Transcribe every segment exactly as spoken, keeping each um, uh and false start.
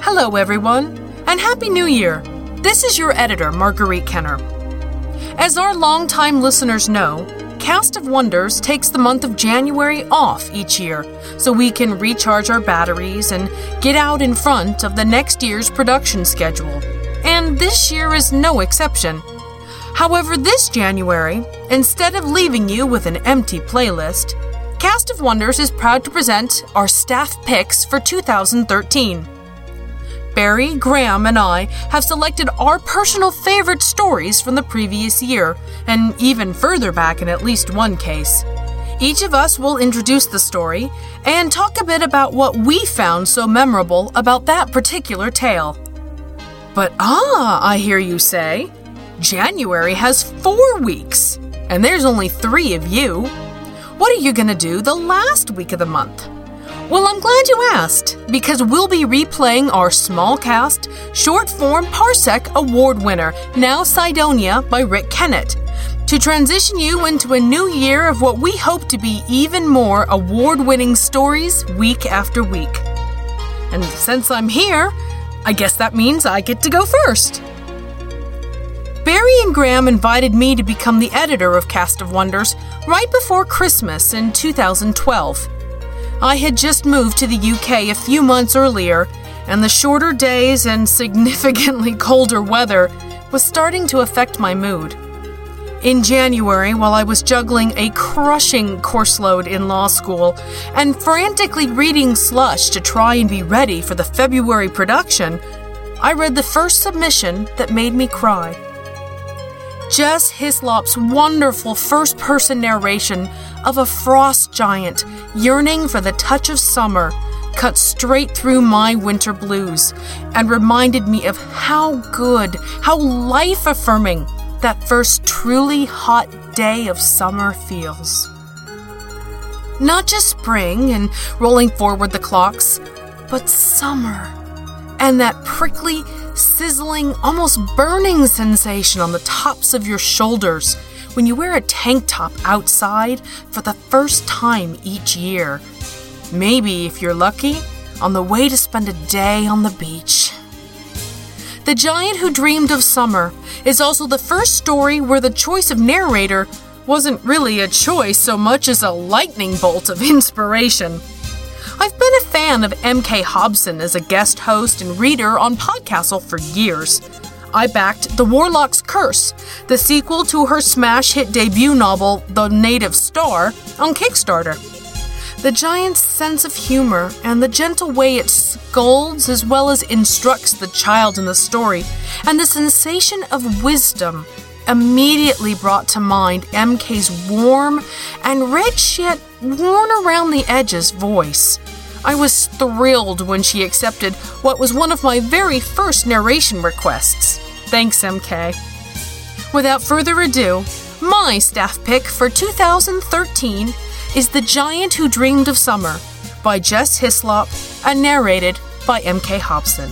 Hello, everyone, and Happy New Year! This is your editor, Marguerite Kenner. As our longtime listeners know, Cast of Wonders takes the month of January off each year so we can recharge our batteries and get out in front of the next year's production schedule. And this year is no exception. However, this January, instead of leaving you with an empty playlist, Cast of Wonders is proud to present our staff picks for two thousand thirteen. Barry, Graham, and I have selected our personal favorite stories from the previous year, and even further back in at least one case. Each of us will introduce the story and talk a bit about what we found so memorable about that particular tale. But ah, I hear you say, January has four weeks, and there's only three of you. What are you going to do the last week of the month? Well, I'm glad you asked, because we'll be replaying our small cast, short-form Parsec Award winner, Now Cydonia by Rick Kennett, to transition you into a new year of what we hope to be even more award-winning stories week after week. And since I'm here, I guess that means I get to go first. Barry and Graham invited me to become the editor of Cast of Wonders right before Christmas in two thousand twelve. I had just moved to the U K a few months earlier, and the shorter days and significantly colder weather was starting to affect my mood. In January, while I was juggling a crushing course load in law school and frantically reading Slush to try and be ready for the February production, I read the first submission that made me cry. Jess Hislop's wonderful first-person narration of a frost giant yearning for the touch of summer cut straight through my winter blues and reminded me of how good, how life-affirming that first truly hot day of summer feels. Not just spring and rolling forward the clocks, but summer and that prickly, sizzling, almost burning sensation on the tops of your shoulders when you wear a tank top outside for the first time each year. Maybe, if you're lucky, on the way to spend a day on the beach. The Giant Who Dreamed of Summer is also the first story where the choice of narrator wasn't really a choice so much as a lightning bolt of inspiration. I've been a fan of M K Hobson as a guest host and reader on Podcastle for years. I backed The Warlock's Curse, the sequel to her smash hit debut novel, The Native Star, on Kickstarter. The Giant's sense of humor and the gentle way it scolds as well as instructs the child in the story, and the sensation of wisdom immediately brought to mind M K's warm and rich yet worn around the edges voice. I was thrilled when she accepted what was one of my very first narration requests. Thanks, M K. Without further ado, my staff pick for two thousand thirteen is The Giant Who Dreamed of Summer by Jess Hislop and narrated by M K Hobson.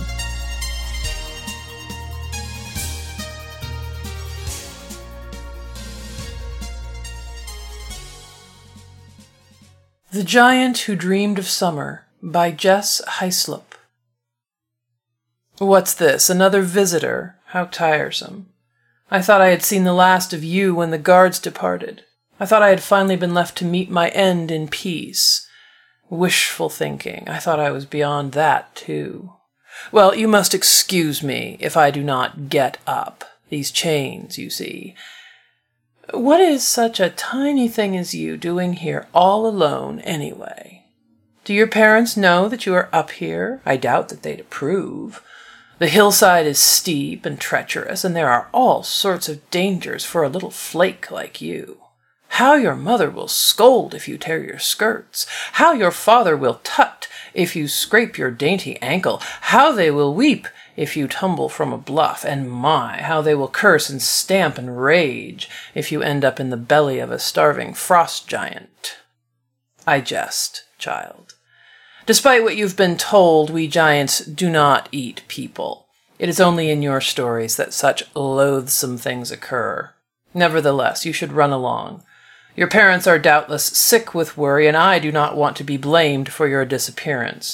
The Giant Who Dreamed of Summer by Jess Hislop. What's this, another visitor? How tiresome. I thought I had seen the last of you when the guards departed. I thought I had finally been left to meet my end in peace. Wishful thinking. I thought I was beyond that, too. Well, you must excuse me if I do not get up. These chains, you see. What is such a tiny thing as you doing here all alone, anyway? Do your parents know that you are up here? I doubt that they'd approve. The hillside is steep and treacherous, and there are all sorts of dangers for a little flake like you. How your mother will scold if you tear your skirts! How your father will tut if you scrape your dainty ankle! How they will weep if you tumble from a bluff, and my, how they will curse and stamp and rage if you end up in the belly of a starving frost giant. I jest, child. Despite what you've been told, we giants do not eat people. It is only in your stories that such loathsome things occur. Nevertheless, you should run along. Your parents are doubtless sick with worry, and I do not want to be blamed for your disappearance.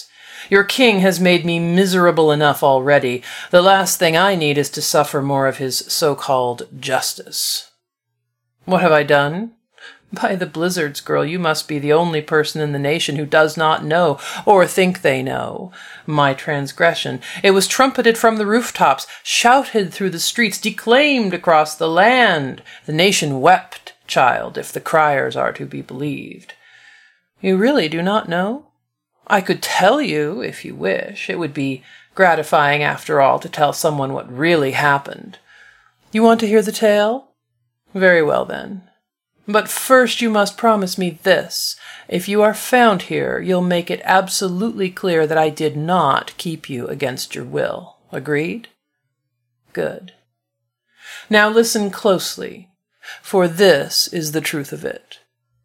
Your king has made me miserable enough already. The last thing I need is to suffer more of his so-called justice. What have I done? By the blizzards, girl, you must be the only person in the nation who does not know, or think they know, my transgression. It was trumpeted from the rooftops, shouted through the streets, declaimed across the land. The nation wept, child, if the criers are to be believed. You really do not know? I could tell you, if you wish. It would be gratifying, after all, to tell someone what really happened. You want to hear the tale? Very well, then. But first you must promise me this. If you are found here, you'll make it absolutely clear that I did not keep you against your will. Agreed? Good. Now listen closely, for this is the truth of it.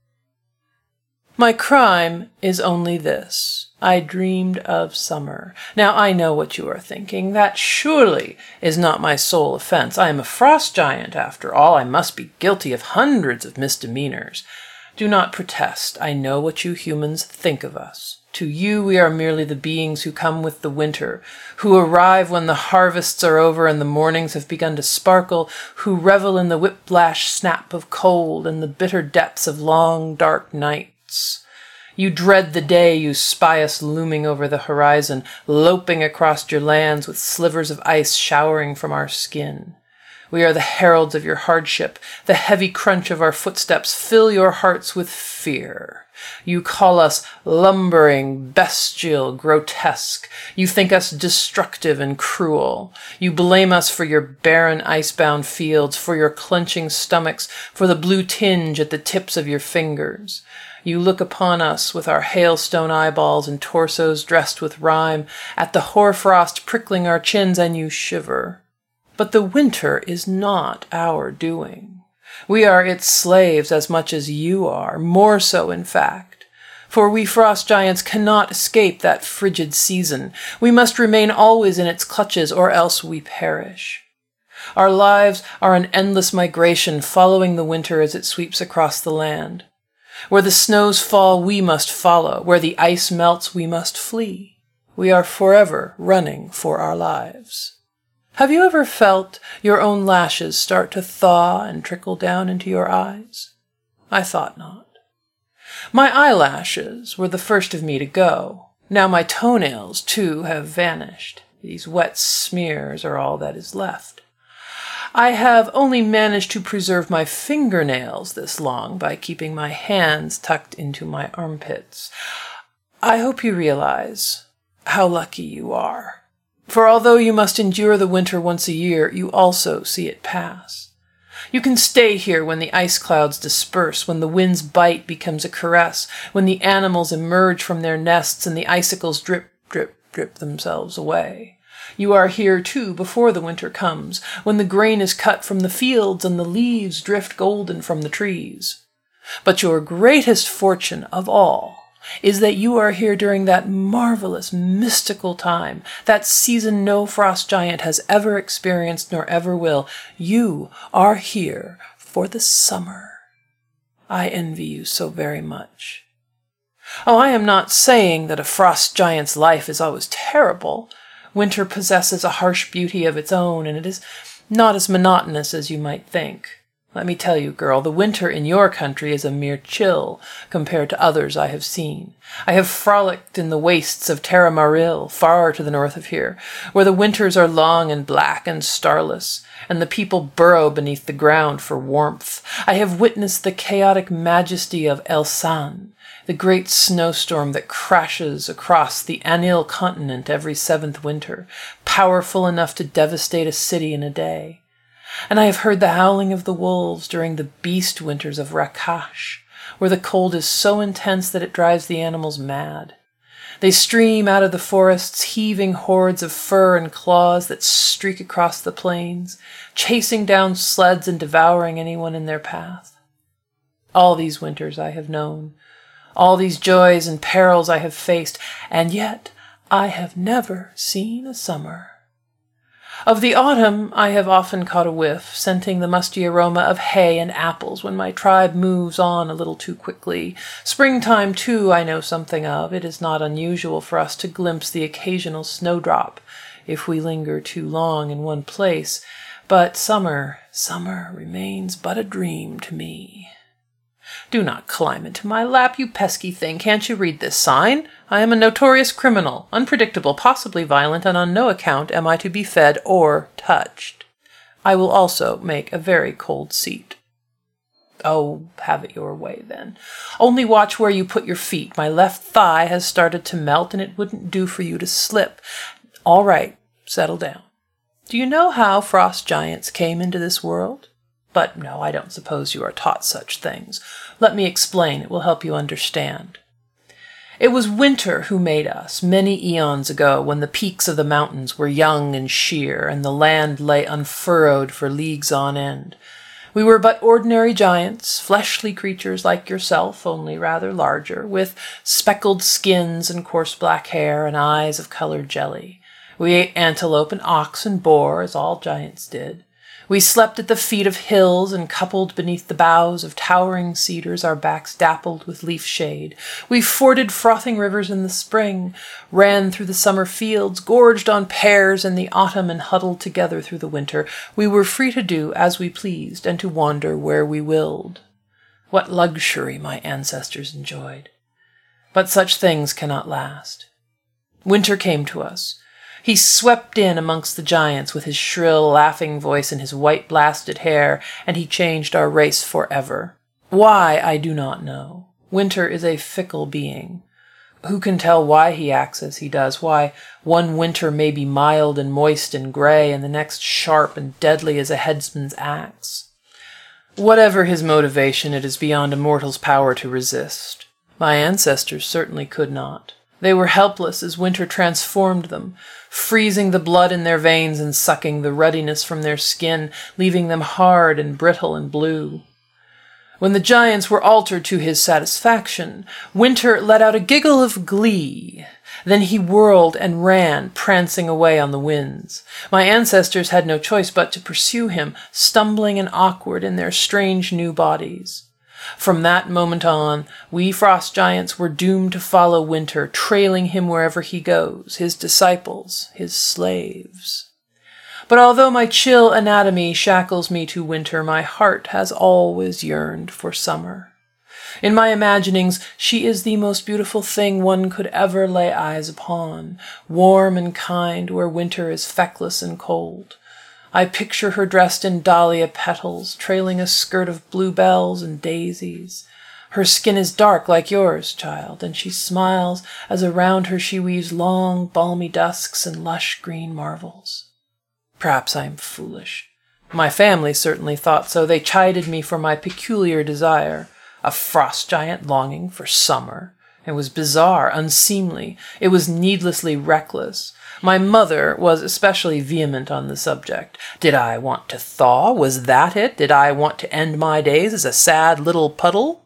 My crime is only this. I dreamed of summer. Now I know what you are thinking. That surely is not my sole offense. I am a frost giant, after all. I must be guilty of hundreds of misdemeanors. Do not protest. I know what you humans think of us. To you we are merely the beings who come with the winter, who arrive when the harvests are over and the mornings have begun to sparkle, who revel in the whiplash snap of cold and the bitter depths of long, dark nights. You dread the day you spy us looming over the horizon, loping across your lands with slivers of ice showering from our skin. We are the heralds of your hardship. The heavy crunch of our footsteps fill your hearts with fear. You call us lumbering, bestial, grotesque. You think us destructive and cruel. You blame us for your barren, icebound fields, for your clenching stomachs, for the blue tinge at the tips of your fingers. You look upon us with our hailstone eyeballs and torsos dressed with rime, at the hoarfrost prickling our chins, and you shiver. But the winter is not our doing. We are its slaves as much as you are, more so in fact. For we frost giants cannot escape that frigid season. We must remain always in its clutches, or else we perish. Our lives are an endless migration, following the winter as it sweeps across the land. Where the snows fall, we must follow. Where the ice melts, we must flee. We are forever running for our lives. Have you ever felt your own lashes start to thaw and trickle down into your eyes? I thought not. My eyelashes were the first of me to go. Now my toenails, too, have vanished. These wet smears are all that is left. I have only managed to preserve my fingernails this long by keeping my hands tucked into my armpits. I hope you realize how lucky you are. For although you must endure the winter once a year, you also see it pass. You can stay here when the ice clouds disperse, when the wind's bite becomes a caress, when the animals emerge from their nests and the icicles drip, drip, drip themselves away. You are here, too, before the winter comes, when the grain is cut from the fields and the leaves drift golden from the trees. But your greatest fortune of all is that you are here during that marvelous, mystical time, that season no frost giant has ever experienced nor ever will. You are here for the summer. I envy you so very much. Oh, I am not saying that a frost giant's life is always terrible. Winter possesses a harsh beauty of its own, and it is not as monotonous as you might think. Let me tell you, girl, the winter in your country is a mere chill compared to others I have seen. I have frolicked in the wastes of Terra Maril, far to the north of here, where the winters are long and black and starless, and the people burrow beneath the ground for warmth. I have witnessed the chaotic majesty of Elsan, the great snowstorm that crashes across the Anil continent every seventh winter, powerful enough to devastate a city in a day. And I have heard the howling of the wolves during the beast winters of Rakash, where the cold is so intense that it drives the animals mad. They stream out of the forests, heaving hordes of fur and claws that streak across the plains, chasing down sleds and devouring anyone in their path. All these winters I have known, all these joys and perils I have faced, and yet I have never seen a summer. Of the autumn I have often caught a whiff, scenting the musty aroma of hay and apples when my tribe moves on a little too quickly. Springtime, too, I know something of. It is not unusual for us to glimpse the occasional snowdrop if we linger too long in one place. But summer, summer remains but a dream to me. Do not climb into my lap, you pesky thing. Can't you read this sign? I am a notorious criminal, unpredictable, possibly violent, and on no account am I to be fed or touched. I will also make a very cold seat. Oh, have it your way, then. Only watch where you put your feet. My left thigh has started to melt, and it wouldn't do for you to slip. All right, settle down. Do you know how frost giants came into this world? But no, I don't suppose you are taught such things. Let me explain. It will help you understand. It was winter who made us, many eons ago, when the peaks of the mountains were young and sheer, and the land lay unfurrowed for leagues on end. We were but ordinary giants, fleshly creatures like yourself, only rather larger, with speckled skins and coarse black hair and eyes of colored jelly. We ate antelope and ox and boar, as all giants did. We slept at the feet of hills and coupled beneath the boughs of towering cedars, our backs dappled with leaf shade. We forded frothing rivers in the spring, ran through the summer fields, gorged on pears in the autumn, and huddled together through the winter. We were free to do as we pleased and to wander where we willed. What luxury my ancestors enjoyed! But such things cannot last. Winter came to us. He swept in amongst the giants with his shrill, laughing voice and his white blasted hair, and he changed our race forever. Why, I do not know. Winter is a fickle being. Who can tell why he acts as he does, why one winter may be mild and moist and gray, and the next sharp and deadly as a headsman's axe? Whatever his motivation, it is beyond a mortal's power to resist. My ancestors certainly could not. They were helpless as winter transformed them, freezing the blood in their veins and sucking the ruddiness from their skin, leaving them hard and brittle and blue. When the giants were altered to his satisfaction, Winter let out a giggle of glee. Then he whirled and ran, prancing away on the winds. My ancestors had no choice but to pursue him, stumbling and awkward in their strange new bodies. From that moment on, we frost giants were doomed to follow Winter, trailing him wherever he goes, his disciples, his slaves. But although my chill anatomy shackles me to winter, my heart has always yearned for summer. In my imaginings, she is the most beautiful thing one could ever lay eyes upon, warm and kind where winter is feckless and cold. I picture her dressed in dahlia petals, trailing a skirt of bluebells and daisies. Her skin is dark like yours, child, and she smiles as around her she weaves long, balmy dusks and lush green marvels. Perhaps I am foolish. My family certainly thought so. They chided me for my peculiar desire. A frost giant longing for summer. It was bizarre, unseemly. It was needlessly reckless. My mother was especially vehement on the subject. Did I want to thaw? Was that it? Did I want to end my days as a sad little puddle?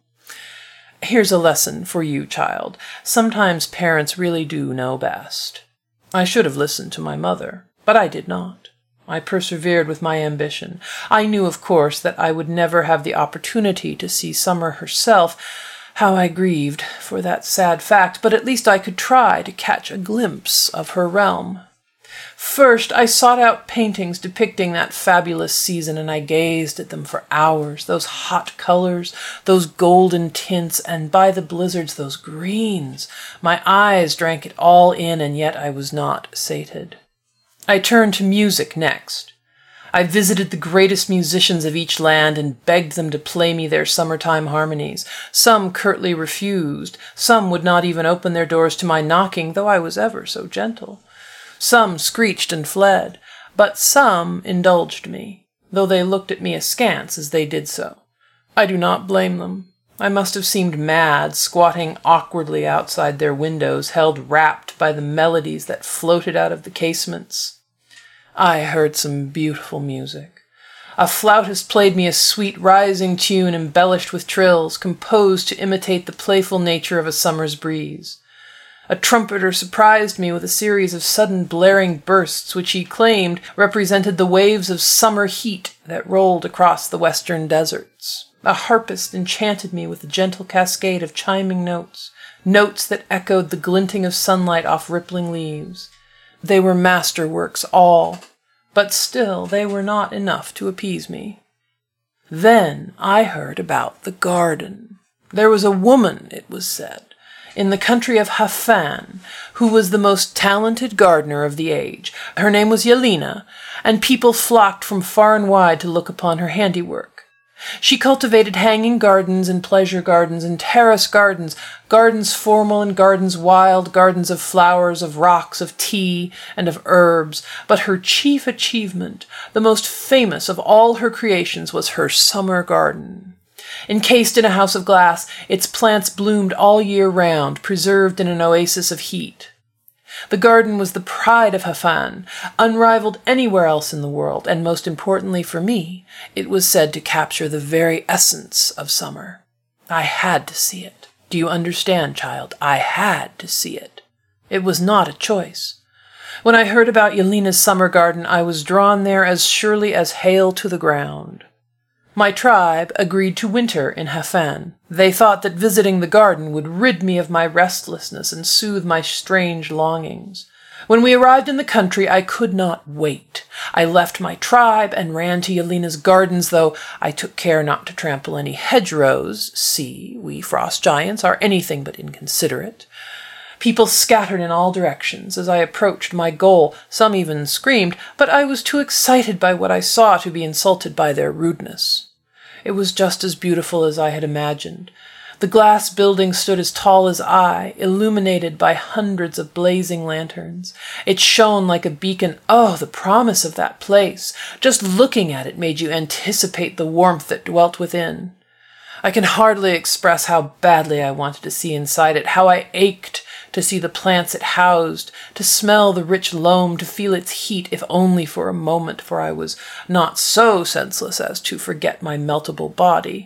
Here's a lesson for you, child. Sometimes parents really do know best. I should have listened to my mother, but I did not. I persevered with my ambition. I knew, of course, that I would never have the opportunity to see Summer herself. How I grieved for that sad fact, but at least I could try to catch a glimpse of her realm. First, I sought out paintings depicting that fabulous season, and I gazed at them for hours. Those hot colors, those golden tints, and by the blizzards, those greens. My eyes drank it all in, and yet I was not sated. I turned to music next. I visited the greatest musicians of each land and begged them to play me their summertime harmonies. Some curtly refused. Some would not even open their doors to my knocking, though I was ever so gentle. Some screeched and fled, but some indulged me, though they looked at me askance as they did so. I do not blame them. I must have seemed mad, squatting awkwardly outside their windows, held rapt by the melodies that floated out of the casements. I heard some beautiful music. A flautist played me a sweet rising tune embellished with trills, composed to imitate the playful nature of a summer's breeze. A trumpeter surprised me with a series of sudden blaring bursts which he claimed represented the waves of summer heat that rolled across the western deserts. A harpist enchanted me with a gentle cascade of chiming notes, notes that echoed the glinting of sunlight off rippling leaves. They were masterworks all, but still they were not enough to appease me. Then I heard about the garden. There was a woman, it was said, in the country of Hafan, who was the most talented gardener of the age. Her name was Yelena, and people flocked from far and wide to look upon her handiwork. She cultivated hanging gardens and pleasure gardens and terrace gardens, gardens formal and gardens wild, gardens of flowers, of rocks, of tea, and of herbs. But her chief achievement, the most famous of all her creations, was her summer garden. Encased in a house of glass, its plants bloomed all year round, preserved in an oasis of heat. The garden was the pride of Hafan, unrivaled anywhere else in the world, and most importantly for me, it was said to capture the very essence of summer. I had to see it. Do you understand, child? I had to see it. It was not a choice. When I heard about Yelena's summer garden, I was drawn there as surely as hail to the ground. My tribe agreed to winter in Hafan. They thought that visiting the garden would rid me of my restlessness and soothe my strange longings. When we arrived in the country, I could not wait. I left my tribe and ran to Yelena's gardens, though I took care not to trample any hedgerows. See, we frost giants are anything but inconsiderate. People scattered in all directions as I approached my goal. Some even screamed, but I was too excited by what I saw to be insulted by their rudeness. It was just as beautiful as I had imagined. The glass building stood as tall as I, illuminated by hundreds of blazing lanterns. It shone like a beacon. Oh, the promise of that place! Just looking at it made you anticipate the warmth that dwelt within. I can hardly express how badly I wanted to see inside it, how I ached to see the plants it housed, to smell the rich loam, to feel its heat, if only for a moment, for I was not so senseless as to forget my meltable body.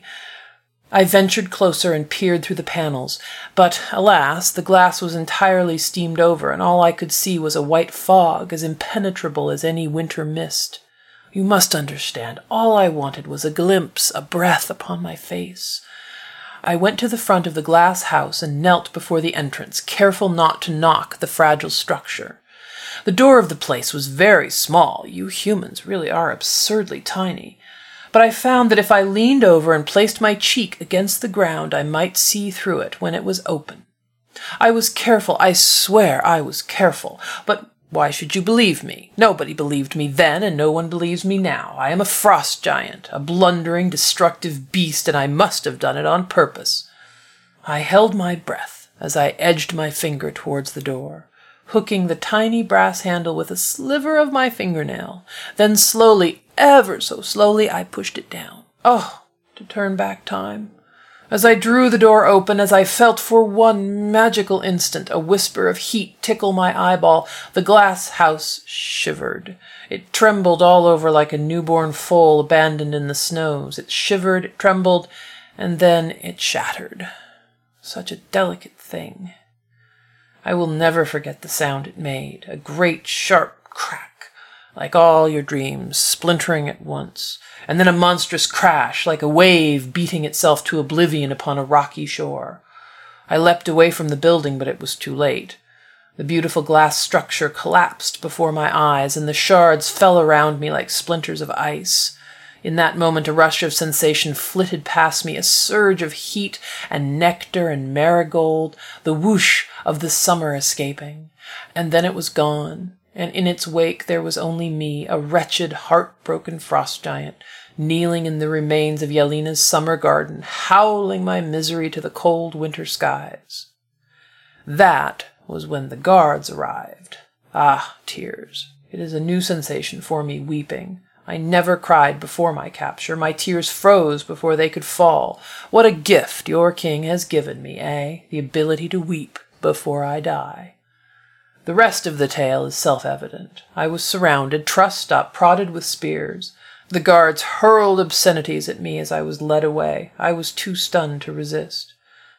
I ventured closer and peered through the panels, but, alas, the glass was entirely steamed over, and all I could see was a white fog as impenetrable as any winter mist. You must understand, all I wanted was a glimpse, a breath upon my face. I went to the front of the glass house and knelt before the entrance, careful not to knock the fragile structure. The door of the place was very small. You humans really are absurdly tiny. But I found that if I leaned over and placed my cheek against the ground, I might see through it when it was open. I was careful, I swear I was careful, but why should you believe me? Nobody believed me then, and no one believes me now. I am a frost giant, a blundering, destructive beast, and I must have done it on purpose. I held my breath as I edged my finger towards the door, hooking the tiny brass handle with a sliver of my fingernail. Then slowly, ever so slowly, I pushed it down. Oh, to turn back time! As I drew the door open, as I felt for one magical instant a whisper of heat tickle my eyeball, the glass house shivered. It trembled all over like a newborn foal abandoned in the snows. It shivered, it trembled, and then it shattered. Such a delicate thing. I will never forget the sound it made, a great sharp crack, like all your dreams, splintering at once, and then a monstrous crash, like a wave beating itself to oblivion upon a rocky shore. I leapt away from the building, but it was too late. The beautiful glass structure collapsed before my eyes, and the shards fell around me like splinters of ice. In that moment, a rush of sensation flitted past me, a surge of heat and nectar and marigold, the whoosh of the summer escaping. And then it was gone. And in its wake there was only me, a wretched, heartbroken frost giant, kneeling in the remains of Yelena's summer garden, howling my misery to the cold winter skies. That was when the guards arrived. Ah, tears. It is a new sensation for me, weeping. I never cried before my capture. My tears froze before they could fall. What a gift your king has given me, eh? The ability to weep before I die. The rest of the tale is self-evident. I was surrounded, trussed up, prodded with spears. The guards hurled obscenities at me as I was led away. I was too stunned to resist.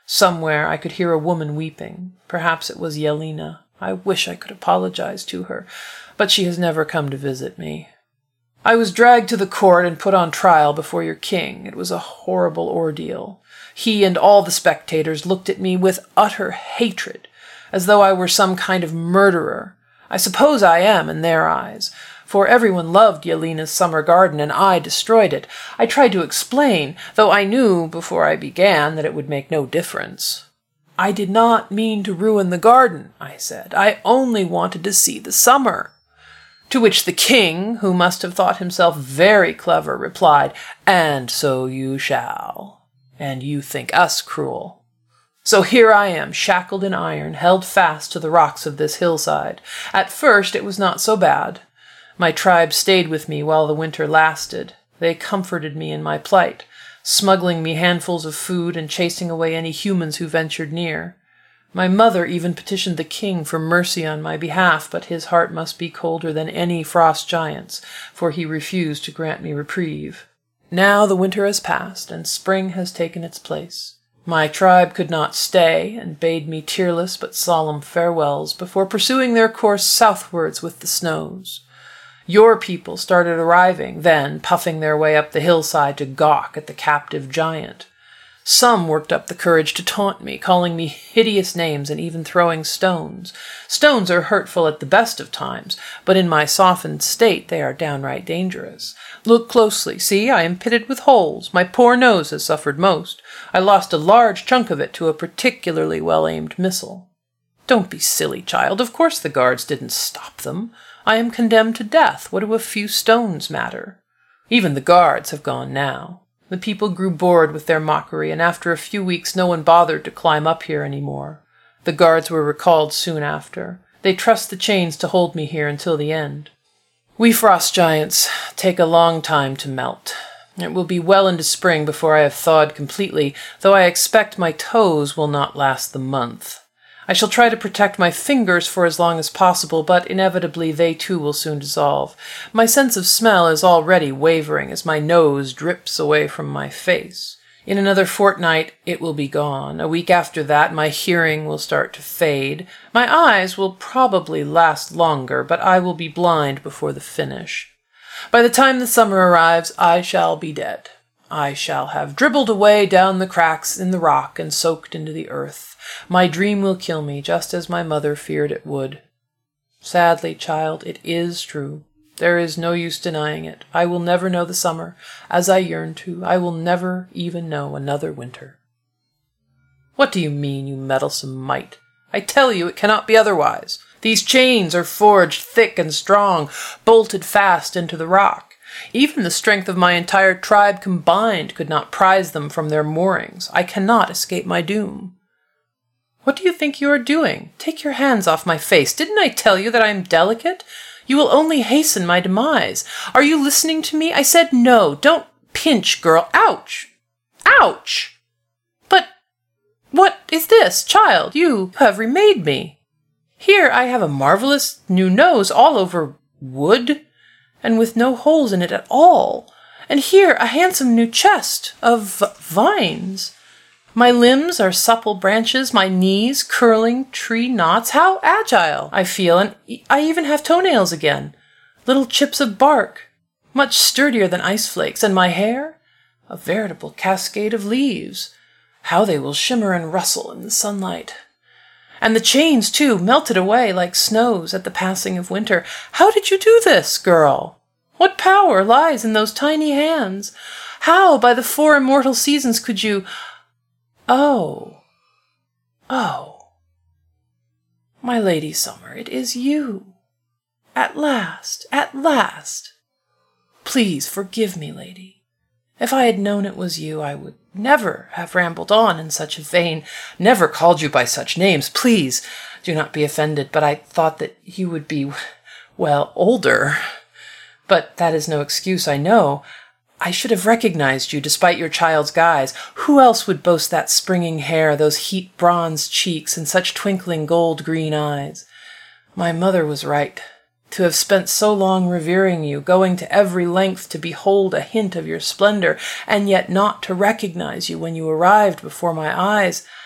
Somewhere I could hear a woman weeping. Perhaps it was Yelena. I wish I could apologize to her, but she has never come to visit me. I was dragged to the court and put on trial before your king. It was a horrible ordeal. He and all the spectators looked at me with utter hatred, as though I were some kind of murderer. I suppose I am in their eyes, for everyone loved Yelena's summer garden, and I destroyed it. I tried to explain, though I knew before I began that it would make no difference. I did not mean to ruin the garden, I said. I only wanted to see the summer. To which the king, who must have thought himself very clever, replied, "And so you shall. And you think us cruel." So here I am, shackled in iron, held fast to the rocks of this hillside. At first it was not so bad. My tribe stayed with me while the winter lasted. They comforted me in my plight, smuggling me handfuls of food and chasing away any humans who ventured near. My mother even petitioned the king for mercy on my behalf, but his heart must be colder than any frost giant's, for he refused to grant me reprieve. Now the winter has passed, and spring has taken its place. My tribe could not stay, and bade me tearless but solemn farewells before pursuing their course southwards with the snows. Your people started arriving, then puffing their way up the hillside to gawk at the captive giant. Some worked up the courage to taunt me, calling me hideous names and even throwing stones. Stones are hurtful at the best of times, but in my softened state they are downright dangerous. Look closely. See, I am pitted with holes. My poor nose has suffered most. I lost a large chunk of it to a particularly well-aimed missile. Don't be silly, child. Of course the guards didn't stop them. I am condemned to death. What do a few stones matter? Even the guards have gone now. The people grew bored with their mockery, and after a few weeks no one bothered to climb up here any more. The guards were recalled soon after. They trust the chains to hold me here until the end. We frost giants take a long time to melt. It will be well into spring before I have thawed completely, though I expect my toes will not last the month. I shall try to protect my fingers for as long as possible, but inevitably they too will soon dissolve. My sense of smell is already wavering as my nose drips away from my face. In another fortnight it will be gone. A week after that my hearing will start to fade. My eyes will probably last longer, but I will be blind before the finish. By the time the summer arrives, I shall be dead. I shall have dribbled away down the cracks in the rock and soaked into the earth. My dream will kill me, just as my mother feared it would. Sadly, child, it is true. There is no use denying it. I will never know the summer, as I yearn to. I will never even know another winter. What do you mean, you meddlesome mite? I tell you it cannot be otherwise. These chains are forged thick and strong, bolted fast into the rock. Even the strength of my entire tribe combined could not prise them from their moorings. I cannot escape my doom. What do you think you are doing? Take your hands off my face. Didn't I tell you that I am delicate? You will only hasten my demise. Are you listening to me? I said no. Don't pinch, girl. Ouch! Ouch! But what is this, child? You have remade me. Here I have a marvelous new nose all over wood, and with no holes in it at all. And here a handsome new chest of vines. My limbs are supple branches, my knees curling tree knots. How agile I feel, and I even have toenails again. Little chips of bark, much sturdier than ice flakes. And my hair? A veritable cascade of leaves. How they will shimmer and rustle in the sunlight. And the chains, too, melted away like snows at the passing of winter. How did you do this, girl? What power lies in those tiny hands? How, by the four immortal seasons, could you... Oh, oh, my Lady Summer, it is you. At last, at last. Please forgive me, lady. If I had known it was you, I would never have rambled on in such a vein, never called you by such names. Please do not be offended, but I thought that you would be, well, older. But that is no excuse, I know. I should have recognized you despite your child's guise. Who else would boast that springing hair, those heat-bronzed cheeks, and such twinkling gold-green eyes? My mother was right. To have spent so long revering you, going to every length to behold a hint of your splendor, and yet not to recognize you when you arrived before my eyes.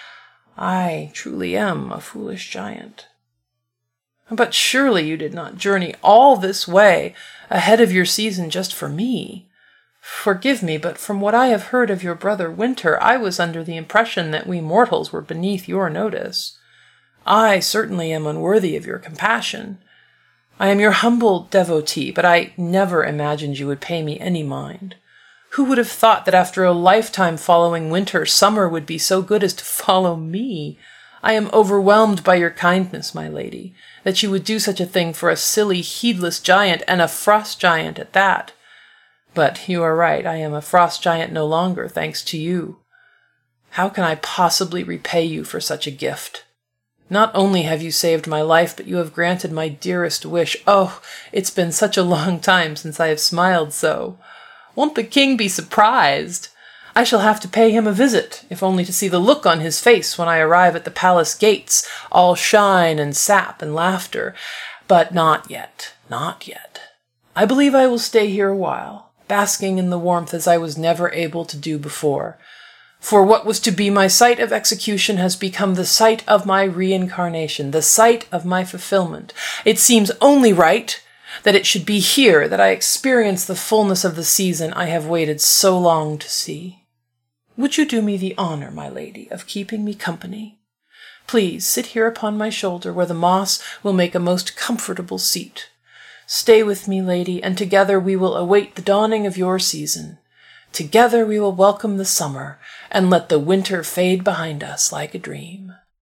I truly am a foolish giant. But surely you did not journey all this way ahead of your season just for me. Forgive me, but from what I have heard of your brother Winter, I was under the impression that we mortals were beneath your notice. I certainly am unworthy of your compassion. I am your humble devotee, but I never imagined you would pay me any mind. Who would have thought that after a lifetime following Winter, summer would be so good as to follow me? I am overwhelmed by your kindness, my lady, that you would do such a thing for a silly, heedless giant, and a frost giant at that. But you are right, I am a frost giant no longer, thanks to you. How can I possibly repay you for such a gift? Not only have you saved my life, but you have granted my dearest wish. Oh, it's been such a long time since I have smiled so. Won't the king be surprised? I shall have to pay him a visit, if only to see the look on his face when I arrive at the palace gates, all shine and sap and laughter. But not yet, not yet. I believe I will stay here a while, basking in the warmth as I was never able to do before. For what was to be my site of execution has become the site of my reincarnation, the site of my fulfillment. It seems only right that it should be here that I experience the fullness of the season I have waited so long to see. Would you do me the honor, my lady, of keeping me company? Please sit here upon my shoulder where the moss will make a most comfortable seat. Stay with me, lady, and together we will await the dawning of your season. Together we will welcome the summer and let the winter fade behind us like a dream.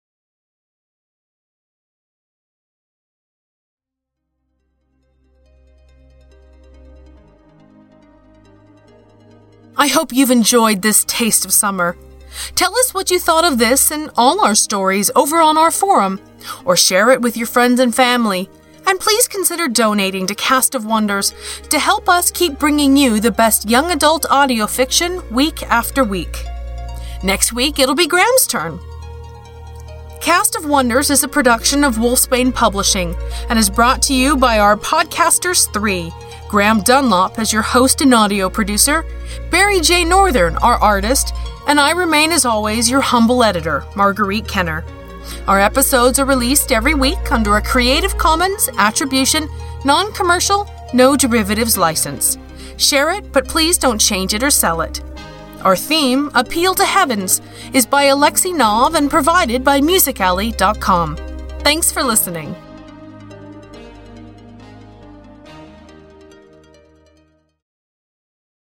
I hope you've enjoyed this taste of summer. Tell us what you thought of this and all our stories over on our forum, or share it with your friends and family. And please consider donating to Cast of Wonders to help us keep bringing you the best young adult audio fiction week after week. Next week, it'll be Graham's turn. Cast of Wonders is a production of Wolfsbane Publishing and is brought to you by our Podcasters three, Graham Dunlop as your host and audio producer, Barry J. Northern, our artist, and I remain as always your humble editor, Marguerite Kenner. Our episodes are released every week under a Creative Commons Attribution, Non-Commercial, No Derivatives license. Share it, but please don't change it or sell it. Our theme, Appeal to Heavens, is by Alexi Nov and provided by music alley dot com. Thanks for listening.